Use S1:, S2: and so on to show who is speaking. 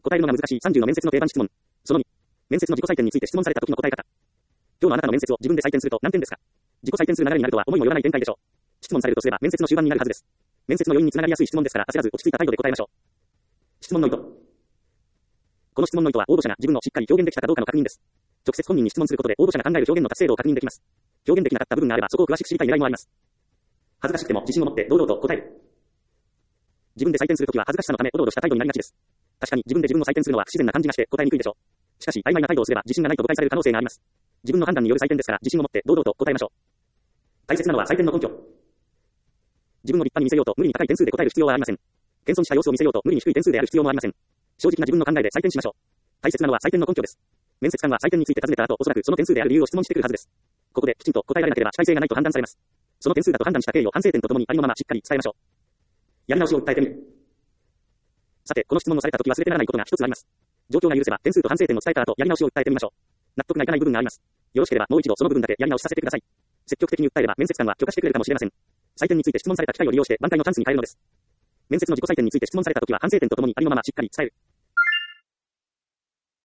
S1: 答えるのが難しい30の面接の定番質問。その2、面接の自己採点について質問された時の答え方。今日のあなたの面接を自分で採点すると何点ですか？自己採点する流れになるとは思いもよらない展開でしょう。質問されるとすれば面接の終盤になるはずです。面接の余韻につながりやすい質問ですから焦らず落ち着いた態度で答えましょう。質問の意図。この質問の意図は応募者が自分をしっかり表現できたかどうかの確認です。直接本人に質問することで応募者が考える表現の達成度を確認できます。表現できなかった部分があればそこを詳しく知りたい狙いもあります。恥ずかしくても自信を持って堂々と答える。自分で採点するときは恥ずかしさのためおどおどした態度になりがちです。確かに自分で自分を採点するのは不自然な感じがして答えにくいでしょう。しかし曖昧な態度をすれば自信がないと誤解される可能性があります。自分の判断による採点ですから自信を持って堂々と答えましょう。大切なのは採点の根拠。自分を立派に見せようと無理に高い点数で答える必要はありません。謙遜した様子を見せようと無理に低い点数である必要もありません。正直な自分の考えで採点しましょう。大切なのは採点の根拠です。面接官は採点について尋ねた後、おそらくその点数である理由を質問してくるはずです。ここできちんと答えられなければ主体性がないと判断されます。その点数だと判断した経緯を反省点とともにありのまましっかり伝えましょう。やり直しを訴えてみる。さて、この質問をされたとき忘れてならないことが一つあります。状況が許せば点数と反省点を伝えた後、やり直しを訴えてみましょう。納得がいかない部分があります。よろしければもう一度その部分だけやり直しさせてください。積極的に訴えれば面接官は許可してくれるかもしれません。採点について質問された機会を利用して挽回のチャンスに変えるのです。面接の自己採点について質問されたときは反省点とともにありのまましっかり伝える。